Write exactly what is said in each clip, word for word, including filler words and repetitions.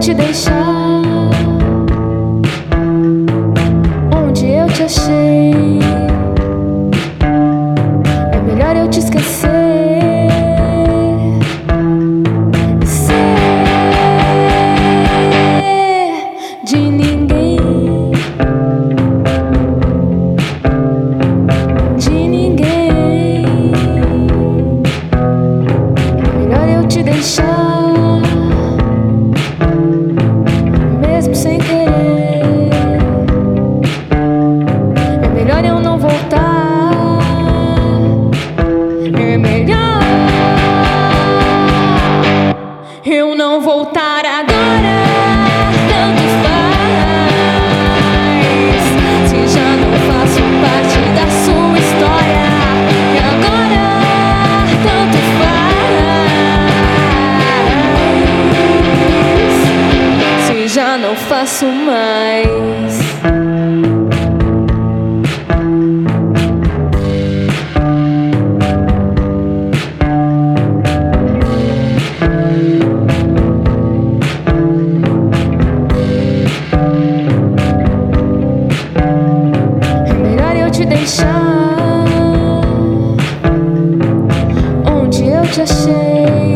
te deixar onde eu te achei. É melhor eu te esquecer. Ser de ninguém, de ninguém. É melhor eu te deixar, mesmo sem querer. É melhor eu não voltar. É melhor eu não voltar agora. Tanto faz, se já não faço parte da sua história. E agora, tanto faz, se já não faço mais. Te deixar onde eu te achei.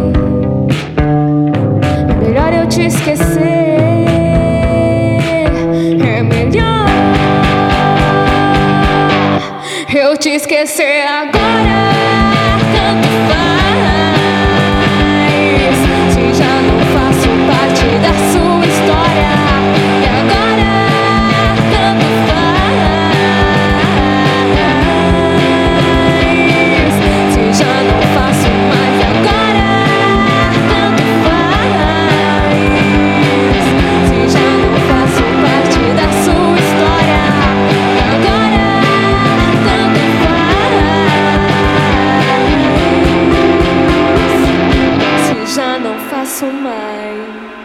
É melhor eu te esquecer. É melhor eu te esquecer agora. Tanto faz, se já não faço parte da sua história. E agora, tanto faz, se já não faço mais agora. Tanto faz, se já não faço parte da sua história. E agora, tanto faz, se já não faço mais.